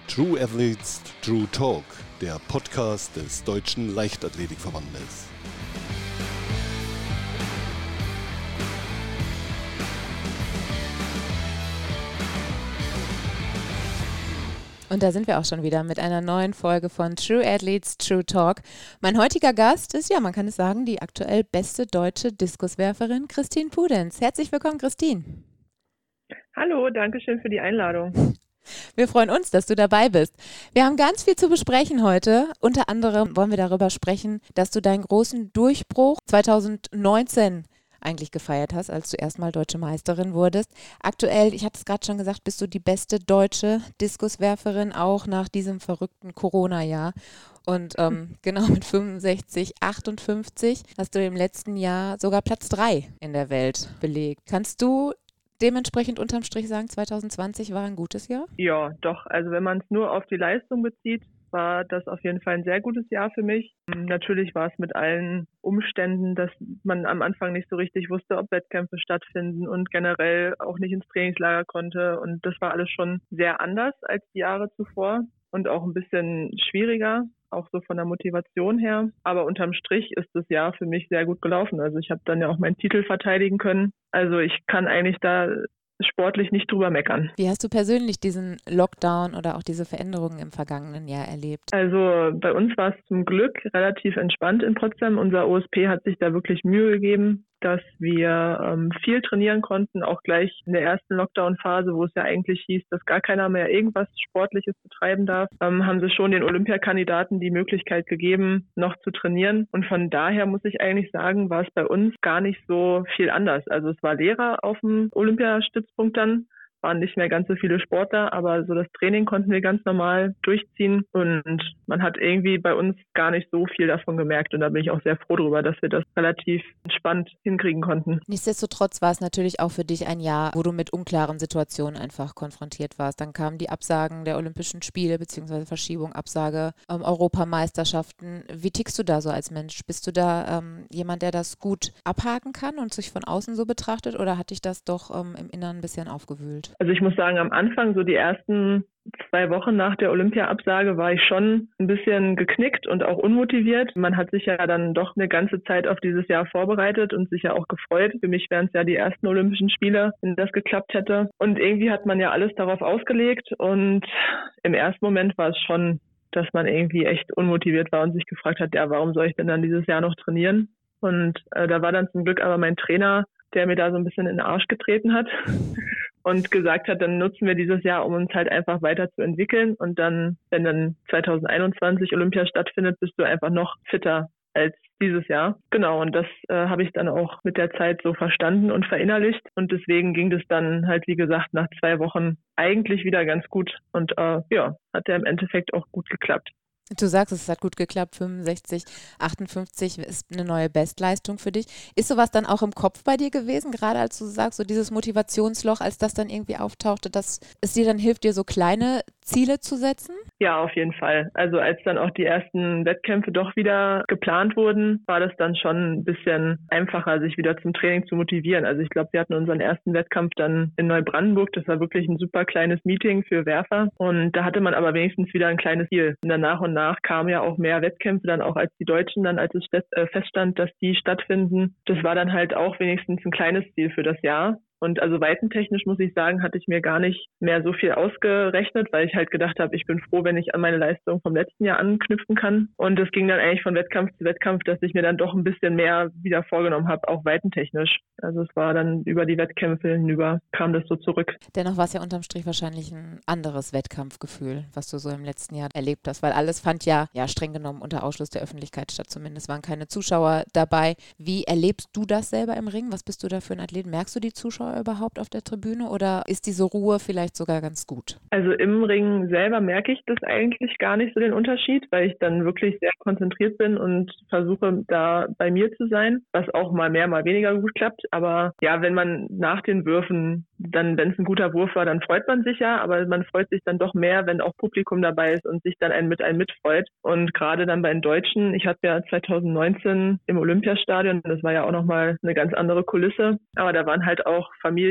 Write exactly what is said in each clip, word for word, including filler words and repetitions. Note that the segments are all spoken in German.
True Athletes, True Talk, der Podcast des Deutschen Leichtathletikverbandes. Und da sind wir auch schon wieder mit einer neuen Folge von True Athletes, True Talk. Mein heutiger Gast ist, ja, man kann es sagen, die aktuell beste deutsche Diskuswerferin Christine Pudenz. Herzlich willkommen, Christine. Hallo, danke schön für die Einladung. Wir freuen uns, dass du dabei bist. Wir haben ganz viel zu besprechen heute. Unter anderem wollen wir darüber sprechen, dass du deinen großen Durchbruch zwanzig neunzehn eigentlich gefeiert hast, als du erstmal deutsche Meisterin wurdest. Aktuell, ich hatte es gerade schon gesagt, bist du die beste deutsche Diskuswerferin, auch nach diesem verrückten Corona-Jahr. Und ähm, genau mit fünfundsechzig, achtundfünfzig hast du im letzten Jahr sogar Platz drei in der Welt belegt. Kannst du dementsprechend unterm Strich sagen, zwanzig zwanzig war ein gutes Jahr? Ja, doch. Also wenn man es nur auf die Leistung bezieht, war das auf jeden Fall ein sehr gutes Jahr für mich. Natürlich war es mit allen Umständen, dass man am Anfang nicht so richtig wusste, ob Wettkämpfe stattfinden und generell auch nicht ins Trainingslager konnte. Und das war alles schon sehr anders als die Jahre zuvor und auch ein bisschen schwieriger, auch so von der Motivation her. Aber unterm Strich ist das Jahr für mich sehr gut gelaufen. Also ich habe dann ja auch meinen Titel verteidigen können. Also ich kann eigentlich da sportlich nicht drüber meckern. Wie hast du persönlich diesen Lockdown oder auch diese Veränderungen im vergangenen Jahr erlebt? Also bei uns war es zum Glück relativ entspannt in Potsdam. Unser O S P hat sich da wirklich Mühe gegeben, dass wir ähm, viel trainieren konnten, auch gleich in der ersten Lockdown-Phase, wo es ja eigentlich hieß, dass gar keiner mehr irgendwas Sportliches betreiben darf, ähm, haben sie schon den Olympiakandidaten die Möglichkeit gegeben, noch zu trainieren. Und von daher muss ich eigentlich sagen, war es bei uns gar nicht so viel anders. Also es war leerer auf dem Olympiastützpunkt dann, waren nicht mehr ganz so viele Sportler, aber so das Training konnten wir ganz normal durchziehen und man hat irgendwie bei uns gar nicht so viel davon gemerkt und da bin ich auch sehr froh drüber, dass wir das relativ entspannt hinkriegen konnten. Nichtsdestotrotz war es natürlich auch für dich ein Jahr, wo du mit unklaren Situationen einfach konfrontiert warst. Dann kamen die Absagen der Olympischen Spiele beziehungsweise Verschiebung, Absage, ähm, Europameisterschaften. Wie tickst du da so als Mensch? Bist du da ähm, jemand, der das gut abhaken kann und sich von außen so betrachtet oder hat dich das doch ähm, im Inneren ein bisschen aufgewühlt? Also ich muss sagen, am Anfang, so die ersten zwei Wochen nach der Olympia-Absage, war ich schon ein bisschen geknickt und auch unmotiviert. Man hat sich ja dann doch eine ganze Zeit auf dieses Jahr vorbereitet und sich ja auch gefreut. Für mich wären es ja die ersten Olympischen Spiele, wenn das geklappt hätte. Und irgendwie hat man ja alles darauf ausgelegt und im ersten Moment war es schon, dass man irgendwie echt unmotiviert war und sich gefragt hat, ja, warum soll ich denn dann dieses Jahr noch trainieren? Und äh, da war dann zum Glück aber mein Trainer, der mir da so ein bisschen in den Arsch getreten hat und gesagt hat, dann nutzen wir dieses Jahr, um uns halt einfach weiterzuentwickeln und dann, wenn dann zwanzig einundzwanzig Olympia stattfindet, bist du einfach noch fitter als dieses Jahr. Genau, und das äh, habe ich dann auch mit der Zeit so verstanden und verinnerlicht und deswegen ging das dann halt, wie gesagt, nach zwei Wochen eigentlich wieder ganz gut und äh, ja, hat ja im Endeffekt auch gut geklappt. Du sagst, es hat gut geklappt, fünfundsechzig, achtundfünfzig ist eine neue Bestleistung für dich. Ist sowas dann auch im Kopf bei dir gewesen, gerade als du sagst, so dieses Motivationsloch, als das dann irgendwie auftauchte, dass es dir dann hilft, dir so kleine Ziele zu setzen? Ja, auf jeden Fall. Also als dann auch die ersten Wettkämpfe doch wieder geplant wurden, war das dann schon ein bisschen einfacher, sich wieder zum Training zu motivieren. Also ich glaube, wir hatten unseren ersten Wettkampf dann in Neubrandenburg. Das war wirklich ein super kleines Meeting für Werfer. Und da hatte man aber wenigstens wieder ein kleines Ziel. Und dann nach und nach kamen ja auch mehr Wettkämpfe dann auch als die Deutschen, dann als es feststand, dass die stattfinden. Das war dann halt auch wenigstens ein kleines Ziel für das Jahr. Und also weitentechnisch muss ich sagen, hatte ich mir gar nicht mehr so viel ausgerechnet, weil ich halt gedacht habe, ich bin froh, wenn ich an meine Leistung vom letzten Jahr anknüpfen kann. Und es ging dann eigentlich von Wettkampf zu Wettkampf, dass ich mir dann doch ein bisschen mehr wieder vorgenommen habe, auch weitentechnisch. Also es war dann über die Wettkämpfe hinüber, kam das so zurück. Dennoch war es ja unterm Strich wahrscheinlich ein anderes Wettkampfgefühl, was du so im letzten Jahr erlebt hast, weil alles fand ja, ja streng genommen unter Ausschluss der Öffentlichkeit statt. Zumindest waren keine Zuschauer dabei. Wie erlebst du das selber im Ring? Was bist du da für ein Athlet? Merkst du die Zuschauer überhaupt auf der Tribüne oder ist diese Ruhe vielleicht sogar ganz gut? Also im Ring selber merke ich das eigentlich gar nicht so den Unterschied, weil ich dann wirklich sehr konzentriert bin und versuche da bei mir zu sein, was auch mal mehr, mal weniger gut klappt. Aber ja, wenn man nach den Würfen dann, wenn es ein guter Wurf war, dann freut man sich ja, aber man freut sich dann doch mehr, wenn auch Publikum dabei ist und sich dann ein mit einem mitfreut. Und gerade dann bei den Deutschen, ich hatte ja zwanzig neunzehn im Olympiastadion, das war ja auch nochmal eine ganz andere Kulisse, aber da waren halt auch Familie und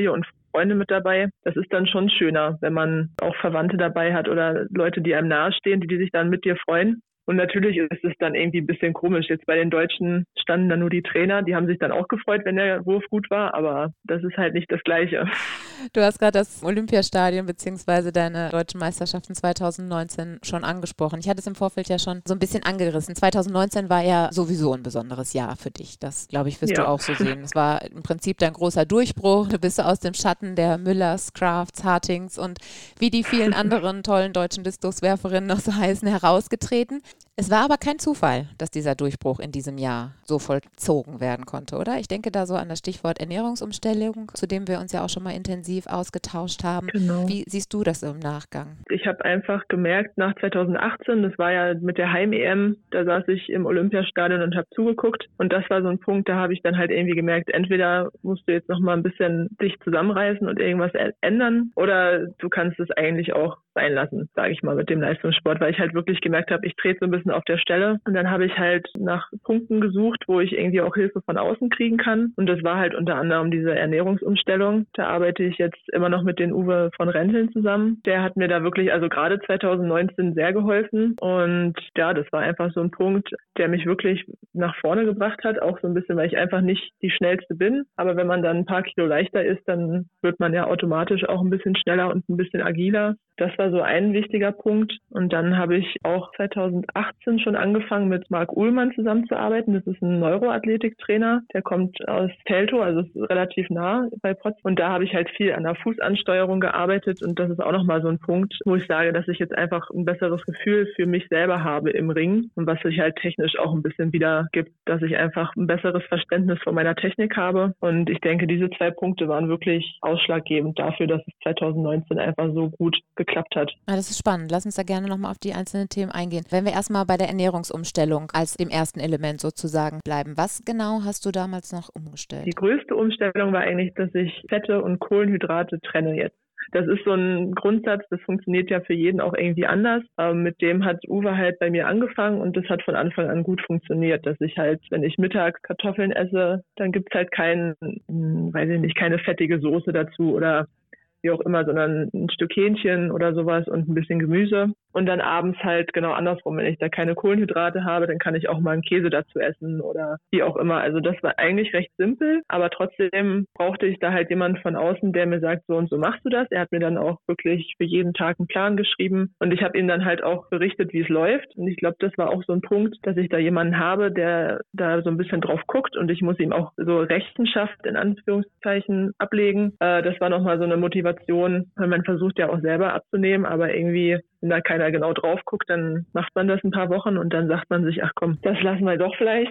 Freunde mit dabei. Das ist dann schon schöner, wenn man auch Verwandte dabei hat oder Leute, die einem nahestehen, die, die sich dann mit dir freuen. Und natürlich ist es dann irgendwie ein bisschen komisch. Jetzt bei den Deutschen standen dann nur die Trainer. Die haben sich dann auch gefreut, wenn der Wurf gut war. Aber das ist halt nicht das Gleiche. Du hast gerade das Olympiastadion bzw. deine deutschen Meisterschaften zwanzig neunzehn schon angesprochen. Ich hatte es im Vorfeld ja schon so ein bisschen angerissen. zwanzig neunzehn war ja sowieso ein besonderes Jahr für dich. Das, glaube ich, wirst ja. du auch so sehen. Es war im Prinzip dein großer Durchbruch. Du bist aus dem Schatten der Müllers, Crafts, Hartings und wie die vielen anderen tollen deutschen Diskuswerferinnen noch so heißen, herausgetreten. Es war aber kein Zufall, dass dieser Durchbruch in diesem Jahr so vollzogen werden konnte, oder? Ich denke da so an das Stichwort Ernährungsumstellung, zu dem wir uns ja auch schon mal intensiv ausgetauscht haben. Genau. Wie siehst du das im Nachgang? Ich habe einfach gemerkt, nach zwanzig achtzehn, das war ja mit der Heim-E M, da saß ich im Olympiastadion und habe zugeguckt. Und das war so ein Punkt, da habe ich dann halt irgendwie gemerkt, entweder musst du jetzt noch mal ein bisschen dich zusammenreißen und irgendwas ändern oder du kannst es eigentlich auch sein lassen, sage ich mal, mit dem Leistungssport, weil ich halt wirklich gemerkt habe, ich trete so ein bisschen auf der Stelle. Und dann habe ich halt nach Punkten gesucht, wo ich irgendwie auch Hilfe von außen kriegen kann. Und das war halt unter anderem diese Ernährungsumstellung. Da arbeite ich jetzt immer noch mit den Uwe von Renteln zusammen. Der hat mir da wirklich, also gerade zwanzig neunzehn sehr geholfen. Und ja, das war einfach so ein Punkt, der mich wirklich nach vorne gebracht hat. Auch so ein bisschen, weil ich einfach nicht die Schnellste bin. Aber wenn man dann ein paar Kilo leichter ist, dann wird man ja automatisch auch ein bisschen schneller und ein bisschen agiler. Das war so ein wichtiger Punkt. Und dann habe ich auch zwanzig achtzehn schon angefangen, mit Marc Uhlmann zusammenzuarbeiten. Das ist ein Neuroathletiktrainer. Der kommt aus Teltow, also ist relativ nah bei Potsdam. Und da habe ich halt viel an der Fußansteuerung gearbeitet. Und das ist auch nochmal so ein Punkt, wo ich sage, dass ich jetzt einfach ein besseres Gefühl für mich selber habe im Ring. Und was sich halt technisch auch ein bisschen wieder gibt, dass ich einfach ein besseres Verständnis von meiner Technik habe. Und ich denke, diese zwei Punkte waren wirklich ausschlaggebend dafür, dass es zwanzig neunzehn einfach so gut geklappt hat. Ja, das ist spannend. Lass uns da gerne nochmal auf die einzelnen Themen eingehen. Wenn wir erstmal bei der Ernährungsumstellung als dem ersten Element sozusagen bleiben. Was genau hast du damals noch umgestellt? Die größte Umstellung war eigentlich, dass ich Fette und Kohlenhydrate trenne jetzt. Das ist so ein Grundsatz, das funktioniert ja für jeden auch irgendwie anders. Ähm, mit dem hat Uwe halt bei mir angefangen und das hat von Anfang an gut funktioniert, dass ich halt, wenn ich mittags Kartoffeln esse, dann gibt's halt kein, hm, weiß ich nicht, keine fettige Soße dazu oder wie auch immer, sondern ein Stück Hähnchen oder sowas und ein bisschen Gemüse. Und dann abends halt genau andersrum. Wenn ich da keine Kohlenhydrate habe, dann kann ich auch mal einen Käse dazu essen oder wie auch immer. Also das war eigentlich recht simpel, aber trotzdem brauchte ich da halt jemanden von außen, der mir sagt, so und so machst du das. Er hat mir dann auch wirklich für jeden Tag einen Plan geschrieben und ich habe ihm dann halt auch berichtet, wie es läuft. Und ich glaube, das war auch so ein Punkt, dass ich da jemanden habe, der da so ein bisschen drauf guckt und ich muss ihm auch so Rechenschaft in Anführungszeichen ablegen. Äh, das war nochmal so eine Motivation, weil man versucht ja auch selber abzunehmen, aber irgendwie, wenn da keiner genau drauf guckt, dann macht man das ein paar Wochen und dann sagt man sich, ach komm, das lassen wir doch vielleicht.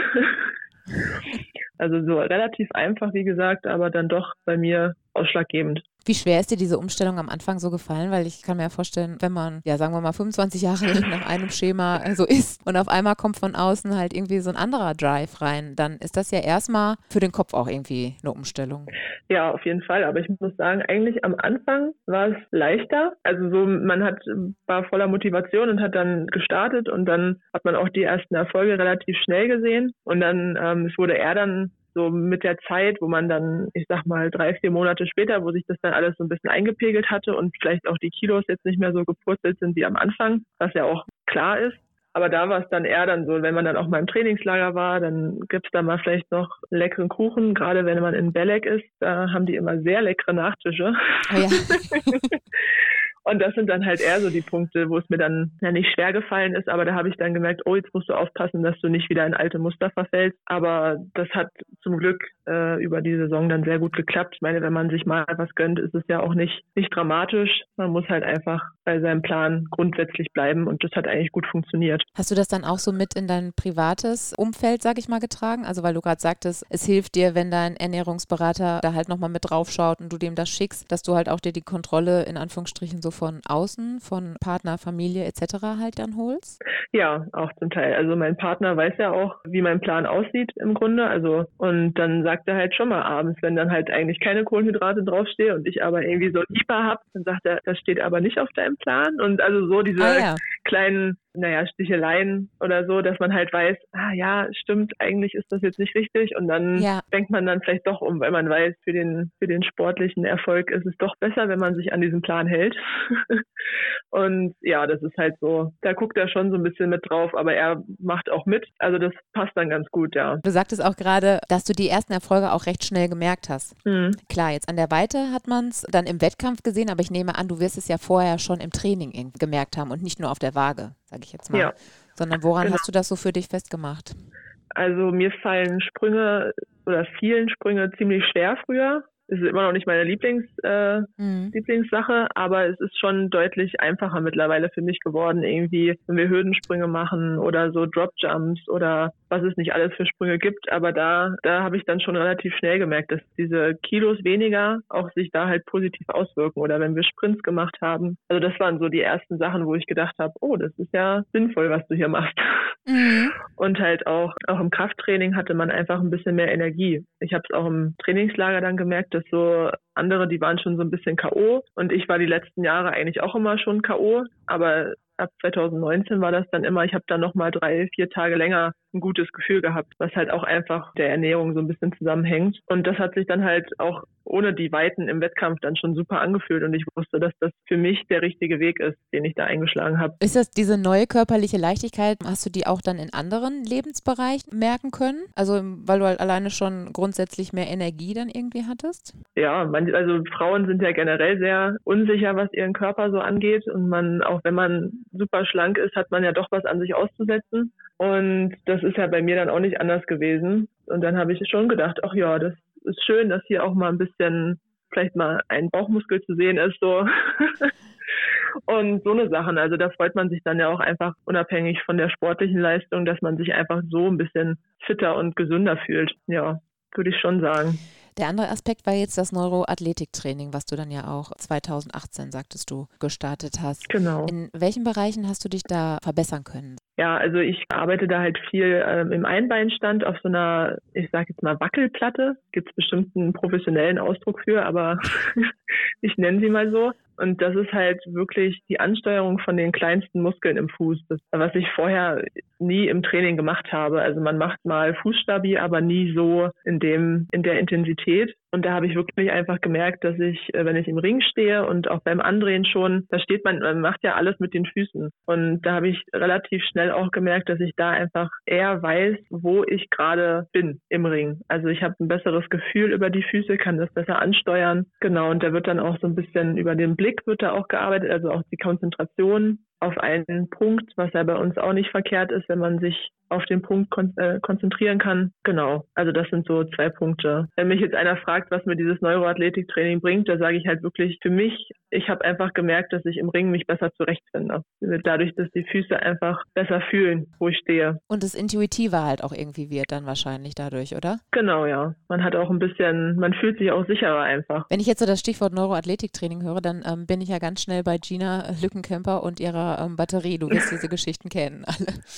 Also so relativ einfach, wie gesagt, aber dann doch bei mir ausschlaggebend. Wie schwer ist dir diese Umstellung am Anfang so gefallen? Weil ich kann mir ja vorstellen, wenn man, ja sagen wir mal, fünfundzwanzig Jahre nach einem Schema so ist und auf einmal kommt von außen halt irgendwie so ein anderer Drive rein, dann ist das ja erstmal für den Kopf auch irgendwie eine Umstellung. Ja, auf jeden Fall. Aber ich muss sagen, eigentlich am Anfang war es leichter. Also so, man hat, war voller Motivation und hat dann gestartet und dann hat man auch die ersten Erfolge relativ schnell gesehen. Und dann, ähm, es wurde eher dann so mit der Zeit, wo man dann, ich sag mal, drei, vier Monate später, wo sich das dann alles so ein bisschen eingepegelt hatte und vielleicht auch die Kilos jetzt nicht mehr so gepurzelt sind wie am Anfang, was ja auch klar ist. Aber da war es dann eher dann so, wenn man dann auch mal im Trainingslager war, dann gibt's da mal vielleicht noch einen leckeren Kuchen. Gerade wenn man in Belek ist, da haben die immer sehr leckere Nachtische. Oh ja. Und das sind dann halt eher so die Punkte, wo es mir dann ja nicht schwer gefallen ist, aber da habe ich dann gemerkt, oh, jetzt musst du aufpassen, dass du nicht wieder in alte Muster verfällst. Aber das hat zum Glück äh, über die Saison dann sehr gut geklappt. Ich meine, wenn man sich mal was gönnt, ist es ja auch nicht, nicht dramatisch. Man muss halt einfach bei seinem Plan grundsätzlich bleiben und das hat eigentlich gut funktioniert. Hast du das dann auch so mit in dein privates Umfeld, sag ich mal, getragen? Also weil du gerade sagtest, es hilft dir, wenn dein Ernährungsberater da halt nochmal mit drauf schaut und du dem das schickst, dass du halt auch dir die Kontrolle in Anführungsstrichen so von außen, von Partner, Familie et cetera halt dann holst? Ja, auch zum Teil. Also mein Partner weiß ja auch, wie mein Plan aussieht im Grunde. Also und dann sagt er halt schon mal abends, wenn dann halt eigentlich keine Kohlenhydrate draufstehen und ich aber irgendwie so ein Hyper habe, dann sagt er, das steht aber nicht auf deinem Plan. Und also so diese Ah, ja. kleinen, naja, Sticheleien oder so, dass man halt weiß, ah ja, stimmt, eigentlich ist das jetzt nicht richtig. Und dann Ja. denkt man dann vielleicht doch um, weil man weiß, für den, für den sportlichen Erfolg ist es doch besser, wenn man sich an diesen Plan hält. Und ja, das ist halt so, da guckt er schon so ein bisschen mit drauf, aber er macht auch mit. Also das passt dann ganz gut, ja. Du sagtest auch gerade, dass du die ersten Erfolge auch recht schnell gemerkt hast. Mhm. Klar, jetzt an der Weite hat man es dann im Wettkampf gesehen, aber ich nehme an, du wirst es ja vorher schon im Training irgendwie gemerkt haben und nicht nur auf der Waage, sage ich jetzt mal. Ja. Sondern woran Genau. hast du das so für dich festgemacht? Also mir fallen Sprünge oder vielen Sprünge ziemlich schwer früher. Es ist immer noch nicht meine Lieblings, äh, Mhm. Lieblingssache, aber es ist schon deutlich einfacher mittlerweile für mich geworden, irgendwie, wenn wir Hürdensprünge machen oder so Dropjumps oder was es nicht alles für Sprünge gibt. Aber da, da habe ich dann schon relativ schnell gemerkt, dass diese Kilos weniger auch sich da halt positiv auswirken. Oder wenn wir Sprints gemacht haben. Also das waren so die ersten Sachen, wo ich gedacht habe, oh, das ist ja sinnvoll, was du hier machst. Mhm. Und halt auch, auch im Krafttraining hatte man einfach ein bisschen mehr Energie. Ich habe es auch im Trainingslager dann gemerkt, dass so andere, die waren schon so ein bisschen K O und ich war die letzten Jahre eigentlich auch immer schon K O, aber ab zwanzig neunzehn war das dann immer, ich habe dann nochmal drei, vier Tage länger ein gutes Gefühl gehabt, was halt auch einfach der Ernährung so ein bisschen zusammenhängt. Und das hat sich dann halt auch ohne die Weiten im Wettkampf dann schon super angefühlt und ich wusste, dass das für mich der richtige Weg ist, den ich da eingeschlagen habe. Ist das diese neue körperliche Leichtigkeit, hast du die auch dann in anderen Lebensbereichen merken können? Also weil du halt alleine schon grundsätzlich mehr Energie dann irgendwie hattest? Ja, man, also Frauen sind ja generell sehr unsicher, was ihren Körper so angeht und man, auch wenn man super schlank ist, hat man ja doch was an sich auszusetzen und das ist ja bei mir dann auch nicht anders gewesen und dann habe ich schon gedacht, ach ja, das ist schön, dass hier auch mal ein bisschen vielleicht mal ein Bauchmuskel zu sehen ist, so. Und so eine Sachen, also da freut man sich dann ja auch einfach unabhängig von der sportlichen Leistung, dass man sich einfach so ein bisschen fitter und gesünder fühlt. Ja, würde ich schon sagen. Der andere Aspekt war jetzt das Neuroathletiktraining, was du dann ja auch zwanzig achtzehn, sagtest du, gestartet hast. Genau. In welchen Bereichen hast du dich da verbessern können? Ja, also ich arbeite da halt viel ähm, im Einbeinstand auf so einer, ich sage jetzt mal Wackelplatte. Gibt es bestimmt einen professionellen Ausdruck für, aber ich nenne sie mal so. Und das ist halt wirklich die Ansteuerung von den kleinsten Muskeln im Fuß, das, was ich vorher nie im Training gemacht habe. Also man macht mal Fußstabi, aber nie so in dem in der Intensität. Und da habe ich wirklich einfach gemerkt, dass ich, wenn ich im Ring stehe und auch beim Andrehen schon, da steht man, man macht ja alles mit den Füßen. Und da habe ich relativ schnell auch gemerkt, dass ich da einfach eher weiß, wo ich gerade bin im Ring. Also ich habe ein besseres Gefühl über die Füße, kann das besser ansteuern. Genau, und da wird dann auch so ein bisschen über den Blick wird da auch gearbeitet, also auch die Konzentration auf einen Punkt, was ja bei uns auch nicht verkehrt ist, wenn man sich auf den Punkt kon- äh, konzentrieren kann. Genau, also das sind so zwei Punkte. Wenn mich jetzt einer fragt, was mir dieses Neuroathletiktraining bringt, da sage ich halt wirklich für mich, ich habe einfach gemerkt, dass ich im Ring mich besser zurechtfinde. Dadurch, dass die Füße einfach besser fühlen, wo ich stehe. Und das Intuitive halt auch irgendwie wird dann wahrscheinlich dadurch, oder? Genau, ja. Man hat auch ein bisschen, man fühlt sich auch sicherer einfach. Wenn ich jetzt so das Stichwort Neuroathletiktraining höre, dann ähm, bin ich ja ganz schnell bei Gina Lückenkämper und ihrer ähm, Batterie. Du wirst diese Geschichten kennen,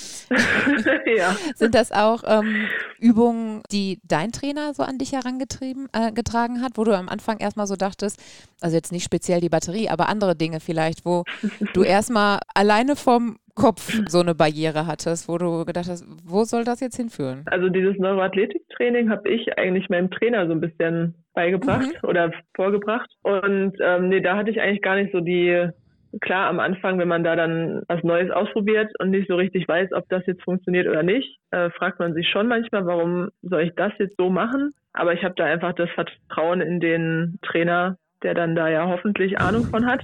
alle. Ja. Sind das auch ähm, Übungen, die dein Trainer so an dich herangetrieben äh, getragen hat, wo du am Anfang erstmal so dachtest, also jetzt nicht speziell die Batterie, aber andere Dinge vielleicht, wo du erstmal alleine vom Kopf so eine Barriere hattest, wo du gedacht hast, wo soll das jetzt hinführen? Also dieses Neuroathletiktraining habe ich eigentlich meinem Trainer so ein bisschen beigebracht mhm. oder vorgebracht. Und ähm, nee, da hatte ich eigentlich gar nicht so die, klar am Anfang, wenn man da dann was Neues ausprobiert und nicht so richtig weiß, ob das jetzt funktioniert oder nicht, äh, fragt man sich schon manchmal, warum soll ich das jetzt so machen? Aber ich habe da einfach das Vertrauen in den Trainer, der dann da ja hoffentlich Ahnung von hat.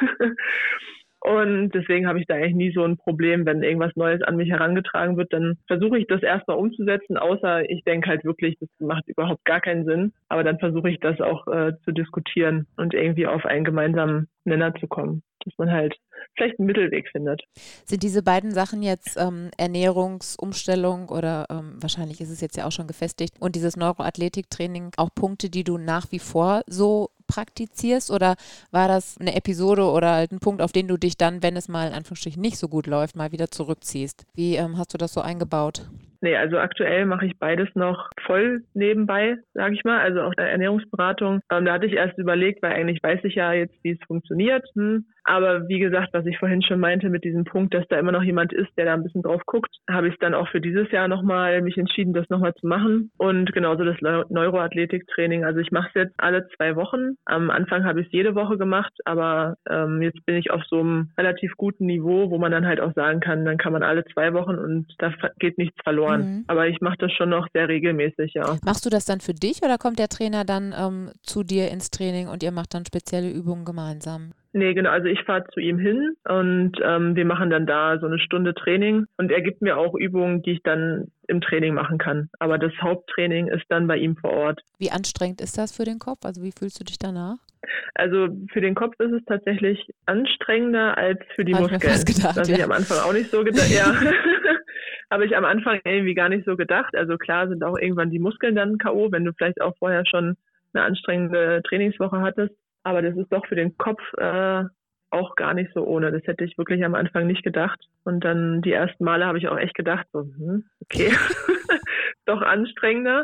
Und deswegen habe ich da eigentlich nie so ein Problem, wenn irgendwas Neues an mich herangetragen wird, dann versuche ich das erstmal umzusetzen, außer ich denke halt wirklich, das macht überhaupt gar keinen Sinn. Aber dann versuche ich das auch äh, zu diskutieren und irgendwie auf einen gemeinsamen Nenner zu kommen, dass man halt vielleicht einen Mittelweg findet. Sind diese beiden Sachen jetzt ähm, Ernährungsumstellung oder ähm, wahrscheinlich ist es jetzt ja auch schon gefestigt und dieses Neuroathletiktraining auch Punkte, die du nach wie vor so praktizierst oder war das eine Episode oder halt ein Punkt, auf den du dich dann, wenn es mal in Anführungsstrichen nicht so gut läuft, mal wieder zurückziehst? Wie ähm, hast du das so eingebaut? Nee, also aktuell mache ich beides noch voll nebenbei, sage ich mal, also auch der Ernährungsberatung. Ähm, da hatte ich erst überlegt, weil eigentlich weiß ich ja jetzt, wie es funktioniert. Hm. Aber wie gesagt, was ich vorhin schon meinte mit diesem Punkt, dass da immer noch jemand ist, der da ein bisschen drauf guckt, habe ich dann auch für dieses Jahr nochmal mich entschieden, das nochmal zu machen. Und genauso das Neuroathletiktraining. Also ich mache es jetzt alle zwei Wochen. Am Anfang habe ich es jede Woche gemacht, aber ähm, jetzt bin ich auf so einem relativ guten Niveau, wo man dann halt auch sagen kann, dann kann man alle zwei Wochen und da geht nichts verloren. Mhm. Aber ich mache das schon noch sehr regelmäßig, ja. Machst du das dann für dich oder kommt der Trainer dann ähm, zu dir ins Training und ihr macht dann spezielle Übungen gemeinsam? Nee, genau. Also ich fahre zu ihm hin und ähm, wir machen dann da so eine Stunde Training und er gibt mir auch Übungen, die ich dann im Training machen kann. Aber das Haupttraining ist dann bei ihm vor Ort. Wie anstrengend ist das für den Kopf? Also wie fühlst du dich danach? Also für den Kopf ist es tatsächlich anstrengender als für die Hab Muskeln. Ich mir fast gedacht, das ja. habe ich am Anfang auch nicht so gedacht. Ja. Habe ich am Anfang irgendwie gar nicht so gedacht. Also klar sind auch irgendwann die Muskeln dann K O, wenn du vielleicht auch vorher schon eine anstrengende Trainingswoche hattest. Aber das ist doch für den Kopf äh, auch gar nicht so ohne. Das hätte ich wirklich am Anfang nicht gedacht. Und dann die ersten Male habe ich auch echt gedacht, so, hm, okay, doch anstrengender.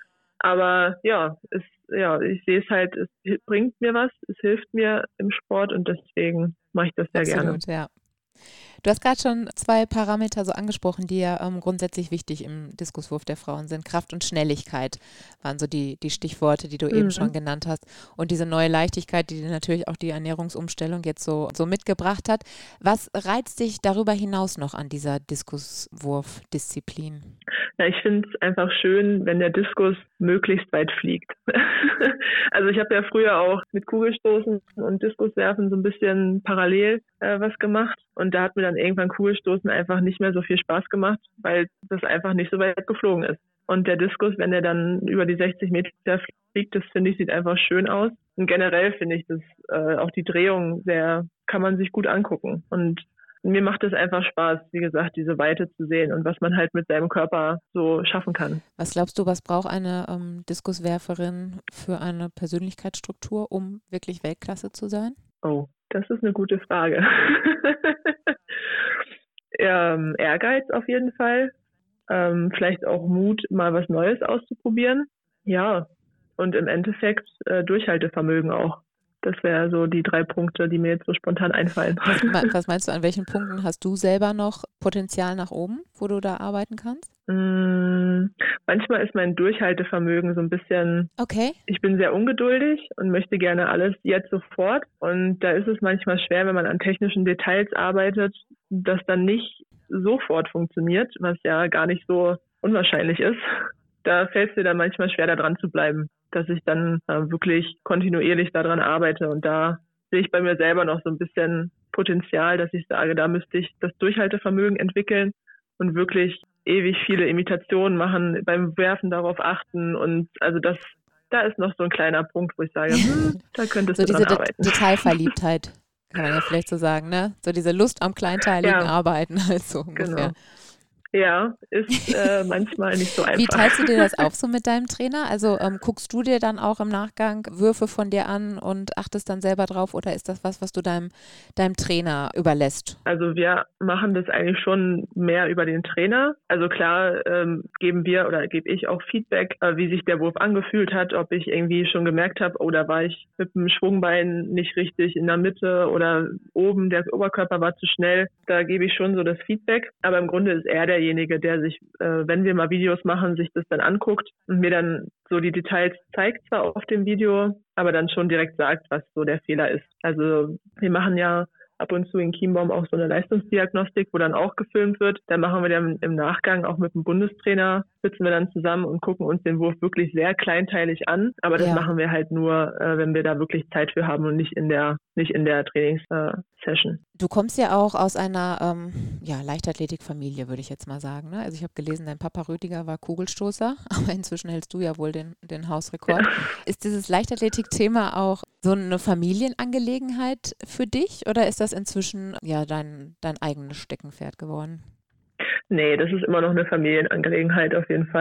Aber ja, es, ja, ich sehe es halt, es bringt mir was, es hilft mir im Sport und deswegen mache ich das sehr Absolut, gerne. Ja. Du hast gerade schon zwei Parameter so angesprochen, die ja ähm, grundsätzlich wichtig im Diskuswurf der Frauen sind. Kraft und Schnelligkeit waren so die, die Stichworte, die du mhm. eben schon genannt hast. Und diese neue Leichtigkeit, die natürlich auch die Ernährungsumstellung jetzt so, so mitgebracht hat. Was reizt dich darüber hinaus noch an dieser Diskuswurfdisziplin? Ja, ich finde es einfach schön, wenn der Diskus möglichst weit fliegt. Also ich habe ja früher auch mit Kugelstoßen und Diskuswerfen so ein bisschen parallel äh, was gemacht. Und da hat mir dann irgendwann Kugelstoßen einfach nicht mehr so viel Spaß gemacht, weil das einfach nicht so weit geflogen ist. Und der Diskus, wenn der dann über die sechzig Meter fliegt, das finde ich, sieht einfach schön aus. Und generell finde ich das äh, auch die Drehung sehr, kann man sich gut angucken. Und mir macht es einfach Spaß, wie gesagt, diese Weite zu sehen und was man halt mit seinem Körper so schaffen kann. Was glaubst du, was braucht eine ähm, Diskuswerferin für eine Persönlichkeitsstruktur, um wirklich Weltklasse zu sein? Oh, das ist eine gute Frage. ähm, Ehrgeiz auf jeden Fall. Ähm, vielleicht auch Mut, mal was Neues auszuprobieren. Ja, und im Endeffekt äh, Durchhaltevermögen auch. Das wären so die drei Punkte, die mir jetzt so spontan einfallen. Was, was meinst du, an welchen Punkten hast du selber noch Potenzial nach oben, wo du da arbeiten kannst? Mm, manchmal ist mein Durchhaltevermögen so ein bisschen, okay. Ich bin sehr ungeduldig und möchte gerne alles jetzt sofort. Und da ist es manchmal schwer, wenn man an technischen Details arbeitet, das dann nicht sofort funktioniert, was ja gar nicht so unwahrscheinlich ist. Da fällt es dir dann manchmal schwer, da dran zu bleiben, dass ich dann äh, wirklich kontinuierlich daran arbeite. Und da sehe ich bei mir selber noch so ein bisschen Potenzial, dass ich sage, da müsste ich das Durchhaltevermögen entwickeln und wirklich ewig viele Imitationen machen, beim Werfen darauf achten. Und also das, da ist noch so ein kleiner Punkt, wo ich sage, hm, da könntest so du dran diese arbeiten. De- Detailverliebtheit, kann man ja vielleicht so sagen, ne? So diese Lust am kleinteiligen ja, Arbeiten halt so ungefähr. Genau. Ja, ist äh, manchmal nicht so einfach. Wie teilst du dir das auf so mit deinem Trainer? Also ähm, guckst du dir dann auch im Nachgang Würfe von dir an und achtest dann selber drauf oder ist das was, was du deinem, deinem Trainer überlässt? Also wir machen das eigentlich schon mehr über den Trainer. Also klar ähm, geben wir oder gebe ich auch Feedback, äh, wie sich der Wurf angefühlt hat, ob ich irgendwie schon gemerkt habe, oh, da war ich mit dem Schwungbein nicht richtig in der Mitte oder oben, der Oberkörper war zu schnell. Da gebe ich schon so das Feedback. Aber im Grunde ist er der derjenige, der sich, äh, wenn wir mal Videos machen, sich das dann anguckt und mir dann so die Details zeigt, zwar auf dem Video, aber dann schon direkt sagt, was so der Fehler ist. Also wir machen ja ab und zu in Chiembaum auch so eine Leistungsdiagnostik, wo dann auch gefilmt wird. Da machen wir dann im Nachgang auch mit dem Bundestrainer, sitzen wir dann zusammen und gucken uns den Wurf wirklich sehr kleinteilig an. Aber das ja. machen wir halt nur, äh, wenn wir da wirklich Zeit für haben und nicht in der nicht in der Trainingssession. Äh, du kommst ja auch aus einer ähm, ja, Leichtathletikfamilie, würde ich jetzt mal sagen. Ne? Also ich habe gelesen, dein Papa Rüdiger war Kugelstoßer, aber inzwischen hältst du ja wohl den, den Hausrekord. Ist dieses Leichtathletik-Thema auch so eine Familienangelegenheit für dich oder ist das inzwischen ja dein, dein eigenes Steckenpferd geworden? Nee, das ist immer noch eine Familienangelegenheit auf jeden Fall.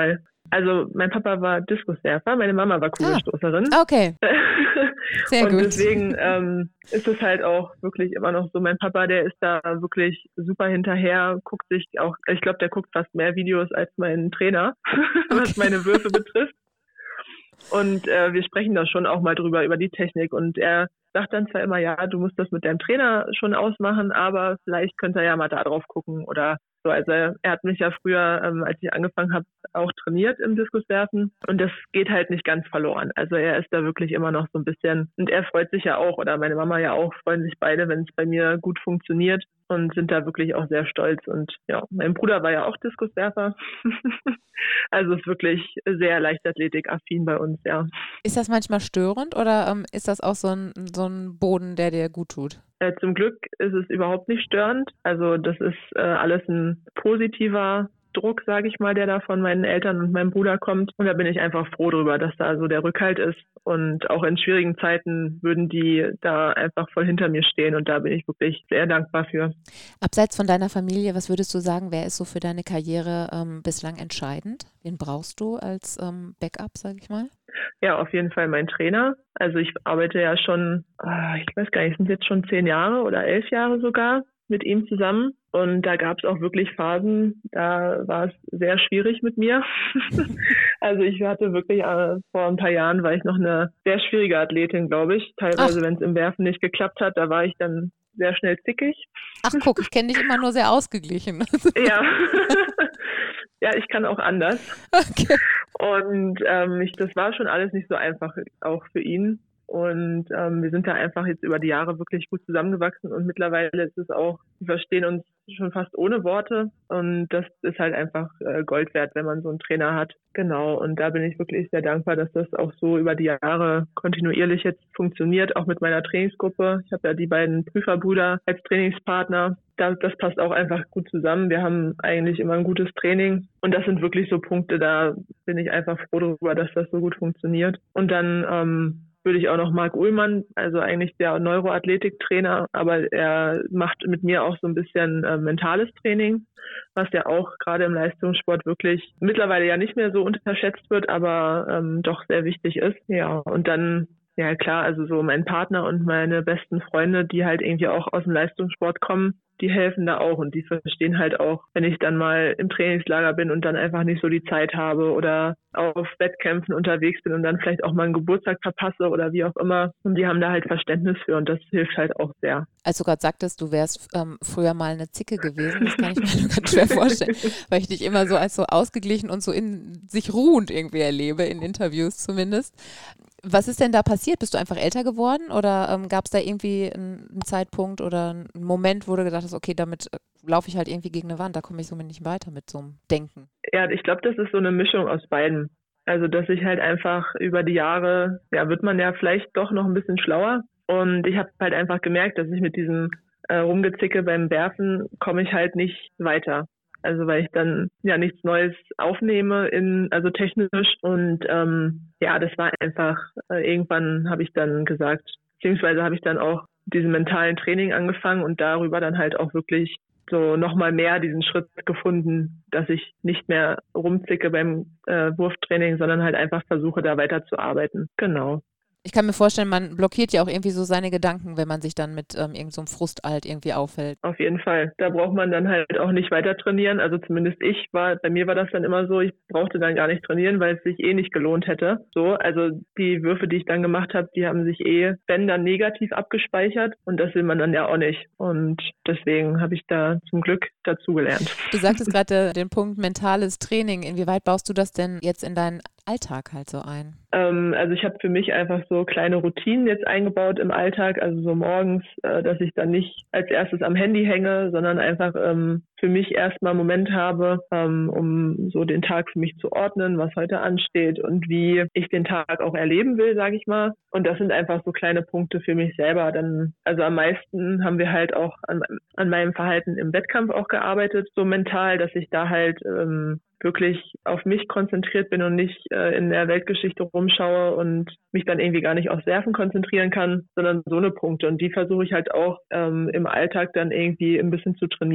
Also mein Papa war Diskuswerfer, meine Mama war Kugelstoßerin. Ah, okay. Sehr und gut. deswegen ähm, ist es halt auch wirklich immer noch so. Mein Papa, der ist da wirklich super hinterher, guckt sich auch, ich glaube, der guckt fast mehr Videos als mein Trainer, was meine Würfe betrifft. Und äh, wir sprechen da schon auch mal drüber, über die Technik. Und er sagt dann zwar immer, ja, du musst das mit deinem Trainer schon ausmachen, aber vielleicht könnte er ja mal da drauf gucken oder so. Also er hat mich ja früher, ähm, als ich angefangen habe, auch trainiert im Diskuswerfen. Und das geht halt nicht ganz verloren. Also er ist da wirklich immer noch so ein bisschen, und er freut sich ja auch, oder meine Mama ja auch, freuen sich beide, wenn es bei mir gut funktioniert und sind da wirklich auch sehr stolz. Und ja, mein Bruder war ja auch Diskuswerfer. Also es ist wirklich sehr leichtathletikaffin bei uns, ja. Ist das manchmal störend oder ähm, ist das auch so ein, so ein Boden, der dir gut tut? Äh, zum Glück ist es überhaupt nicht störend. Also das ist äh, alles ein positiver Druck, sage ich mal, der da von meinen Eltern und meinem Bruder kommt. Und da bin ich einfach froh drüber, dass da so der Rückhalt ist. Und auch in schwierigen Zeiten würden die da einfach voll hinter mir stehen. Und da bin ich wirklich sehr dankbar für. Abseits von deiner Familie, was würdest du sagen, wer ist so für deine Karriere ähm, bislang entscheidend? Wen brauchst du als ähm, Backup, sage ich mal? Ja, auf jeden Fall mein Trainer. Also ich arbeite ja schon, ich weiß gar nicht, sind jetzt schon zehn Jahre oder elf Jahre sogar mit ihm zusammen. Und da gab es auch wirklich Phasen, da war es sehr schwierig mit mir. Also ich hatte wirklich, äh, vor ein paar Jahren war ich noch eine sehr schwierige Athletin, glaube ich. Teilweise, wenn es im Werfen nicht geklappt hat, da war ich dann sehr schnell zickig. Ach guck, ich kenne dich immer nur sehr ausgeglichen. Ja. Ja, ich kann auch anders. Okay. Und ähm, ich, das war schon alles nicht so einfach, auch für ihn. Und ähm, wir sind da einfach jetzt über die Jahre wirklich gut zusammengewachsen und mittlerweile ist es auch, wir verstehen uns schon fast ohne Worte und das ist halt einfach äh, Gold wert, wenn man so einen Trainer hat. Genau, und da bin ich wirklich sehr dankbar, dass das auch so über die Jahre kontinuierlich jetzt funktioniert, auch mit meiner Trainingsgruppe. Ich habe ja die beiden Prüferbrüder als Trainingspartner. Das, das passt auch einfach gut zusammen. Wir haben eigentlich immer ein gutes Training und das sind wirklich so Punkte, da bin ich einfach froh darüber, dass das so gut funktioniert. Und dann ähm, würde ich auch noch Marc Uhlmann, also eigentlich der Neuroathletiktrainer, aber er macht mit mir auch so ein bisschen äh, mentales Training, was ja auch gerade im Leistungssport wirklich mittlerweile ja nicht mehr so unterschätzt wird, aber ähm, doch sehr wichtig ist. Ja, und dann, ja klar, also so mein Partner und meine besten Freunde, die halt irgendwie auch aus dem Leistungssport kommen, die helfen da auch und die verstehen halt auch, wenn ich dann mal im Trainingslager bin und dann einfach nicht so die Zeit habe oder auf Wettkämpfen unterwegs bin und dann vielleicht auch mal einen Geburtstag verpasse oder wie auch immer. Und die haben da halt Verständnis für und das hilft halt auch sehr. Als du gerade sagtest, du wärst ähm, früher mal eine Zicke gewesen, das kann ich mir nur ganz schwer vorstellen, weil ich dich immer so als so ausgeglichen und so in sich ruhend irgendwie erlebe, in Interviews zumindest. Was ist denn da passiert? Bist du einfach älter geworden oder ähm, gab es da irgendwie einen, einen Zeitpunkt oder einen Moment, wo du gedacht hast, okay, damit äh, laufe ich halt irgendwie gegen eine Wand, da komme ich somit nicht weiter mit so einem Denken? Ja, ich glaube, das ist so eine Mischung aus beiden. Also, dass ich halt einfach über die Jahre, ja, wird man ja vielleicht doch noch ein bisschen schlauer. Und ich habe halt einfach gemerkt, dass ich mit diesem äh, Rumgezicke beim Werfen komme ich halt nicht weiter. Also weil ich dann ja nichts Neues aufnehme, in also technisch. Und ähm, ja, das war einfach, äh, irgendwann habe ich dann gesagt, beziehungsweise habe ich dann auch diesen mentalen Training angefangen und darüber dann halt auch wirklich so nochmal mehr diesen Schritt gefunden, dass ich nicht mehr rumzicke beim äh, Wurftraining, sondern halt einfach versuche, da weiterzuarbeiten. Genau. Ich kann mir vorstellen, man blockiert ja auch irgendwie so seine Gedanken, wenn man sich dann mit ähm, irgend so einem Frustalt irgendwie auffällt. Auf jeden Fall. Da braucht man dann halt auch nicht weiter trainieren. Also zumindest ich war, bei mir war das dann immer so, ich brauchte dann gar nicht trainieren, weil es sich eh nicht gelohnt hätte. So, also die Würfe, die ich dann gemacht habe, die haben sich eh, wenn dann negativ abgespeichert und das will man dann ja auch nicht. Und deswegen habe ich da zum Glück dazugelernt. Du sagtest gerade den Punkt mentales Training. Inwieweit baust du das denn jetzt in deinen Alltag halt so ein? Ähm, also ich habe für mich einfach so kleine Routinen jetzt eingebaut im Alltag, also so morgens, äh, dass ich dann nicht als erstes am Handy hänge, sondern einfach ähm, für mich erstmal einen Moment habe, ähm, um so den Tag für mich zu ordnen, was heute ansteht und wie ich den Tag auch erleben will, sage ich mal. Und das sind einfach so kleine Punkte für mich selber. Dann, also am meisten haben wir halt auch an, an meinem Verhalten im Wettkampf auch gearbeitet, so mental, dass ich da halt ähm, wirklich auf mich konzentriert bin und nicht äh, in der Weltgeschichte rumschaue und mich dann irgendwie gar nicht aufs Werfen konzentrieren kann, sondern so eine Punkte. Und die versuche ich halt auch ähm, im Alltag dann irgendwie ein bisschen zu trainieren.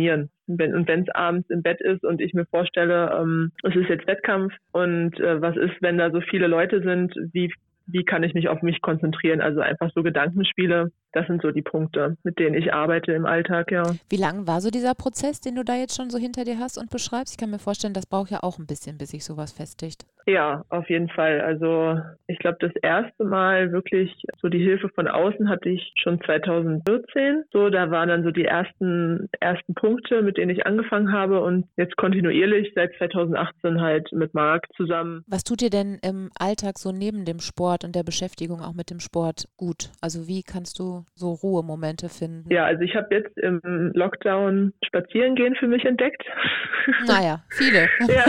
wenn, und wenn es abends im Bett ist und ich mir vorstelle, ähm, es ist jetzt Wettkampf und äh, was ist, wenn da so viele Leute sind, wie wie kann ich mich auf mich konzentrieren? Also einfach so Gedankenspiele, das sind so die Punkte, mit denen ich arbeite im Alltag, ja. Wie lang war so dieser Prozess, den du da jetzt schon so hinter dir hast und beschreibst? Ich kann mir vorstellen, das braucht ja auch ein bisschen, bis sich sowas festigt. Ja, auf jeden Fall. Also ich glaube, das erste Mal wirklich so die Hilfe von außen hatte ich schon zweitausendvierzehn. So, da waren dann so die ersten ersten Punkte, mit denen ich angefangen habe und jetzt kontinuierlich seit zweitausendachtzehn halt mit Marc zusammen. Was tut dir denn im Alltag so neben dem Sport und der Beschäftigung auch mit dem Sport gut? Also wie kannst du so Ruhemomente finden? Ja, also ich habe jetzt im Lockdown Spazierengehen für mich entdeckt. Naja, viele. Ja.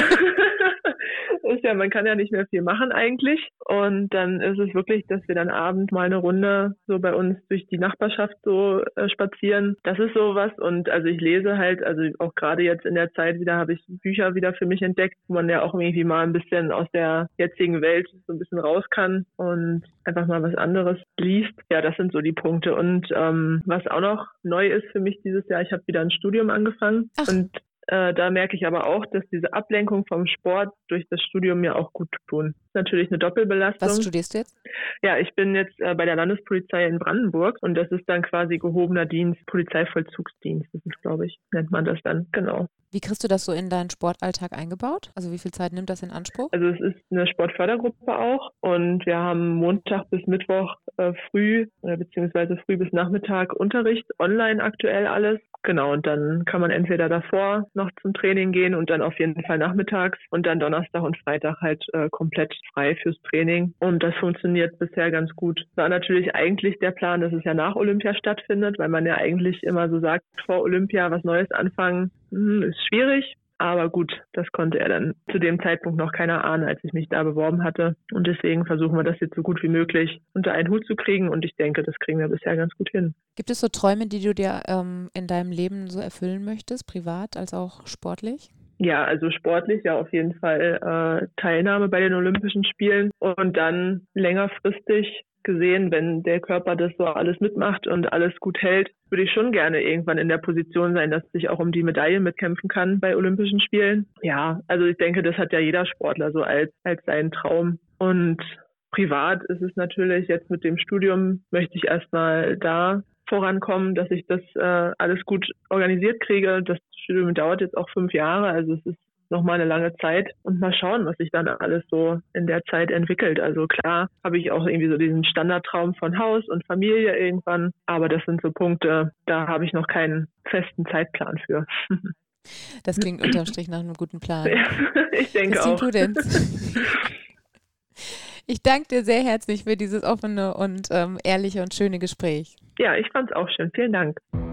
Ist ja, man kann ja nicht mehr viel machen eigentlich. Und dann ist es wirklich, dass wir dann abends mal eine Runde so bei uns durch die Nachbarschaft so äh, spazieren. Das ist sowas. Und also ich lese halt, also auch gerade jetzt in der Zeit wieder habe ich Bücher wieder für mich entdeckt, wo man ja auch irgendwie mal ein bisschen aus der jetzigen Welt so ein bisschen raus kann und einfach mal was anderes liest. Ja, das sind so die Punkte. Und ähm, was auch noch neu ist für mich dieses Jahr, ich habe wieder ein Studium angefangen. Ach. Und Äh, da merke ich aber auch, dass diese Ablenkung vom Sport durch das Studium mir auch gut tun. Das ist natürlich eine Doppelbelastung. Was studierst du jetzt? Ja, ich bin jetzt äh, bei der Landespolizei in Brandenburg und das ist dann quasi gehobener Dienst, Polizeivollzugsdienst, das ist, glaube ich, nennt man das dann, genau. Wie kriegst du das so in deinen Sportalltag eingebaut? Also wie viel Zeit nimmt das in Anspruch? Also es ist eine Sportfördergruppe auch und wir haben Montag bis Mittwoch äh, früh äh, beziehungsweise früh bis Nachmittag Unterricht, online aktuell alles. Genau, und dann kann man entweder davor noch zum Training gehen und dann auf jeden Fall nachmittags und dann Donnerstag und Freitag halt äh, komplett frei fürs Training. Und das funktioniert bisher ganz gut. War natürlich eigentlich der Plan, dass es ja nach Olympia stattfindet, weil man ja eigentlich immer so sagt, vor Olympia was Neues anfangen, hm, ist schwierig. Aber gut, das konnte er dann zu dem Zeitpunkt noch keiner ahnen, als ich mich da beworben hatte. Und deswegen versuchen wir das jetzt so gut wie möglich unter einen Hut zu kriegen. Und ich denke, das kriegen wir bisher ganz gut hin. Gibt es so Träume, die du dir ähm, in deinem Leben so erfüllen möchtest, privat als auch sportlich? Ja, also sportlich ja auf jeden Fall äh, Teilnahme bei den Olympischen Spielen und dann längerfristig gesehen, wenn der Körper das so alles mitmacht und alles gut hält, würde ich schon gerne irgendwann in der Position sein, dass ich auch um die Medaille mitkämpfen kann bei Olympischen Spielen. Ja, also ich denke, das hat ja jeder Sportler so als, als seinen Traum. Und privat ist es natürlich jetzt mit dem Studium, möchte ich erstmal da vorankommen, dass ich das äh, alles gut organisiert kriege. Das Studium dauert jetzt auch fünf Jahre, also es ist nochmal eine lange Zeit und mal schauen, was sich dann alles so in der Zeit entwickelt. Also klar habe ich auch irgendwie so diesen Standardtraum von Haus und Familie irgendwann, aber das sind so Punkte, da habe ich noch keinen festen Zeitplan für. Das klingt unterm Strich nach einem guten Plan. Ja, ich denke Christine auch. Pudenz. Ich danke dir sehr herzlich für dieses offene und ähm, ehrliche und schöne Gespräch. Ja, ich fand es auch schön. Vielen Dank.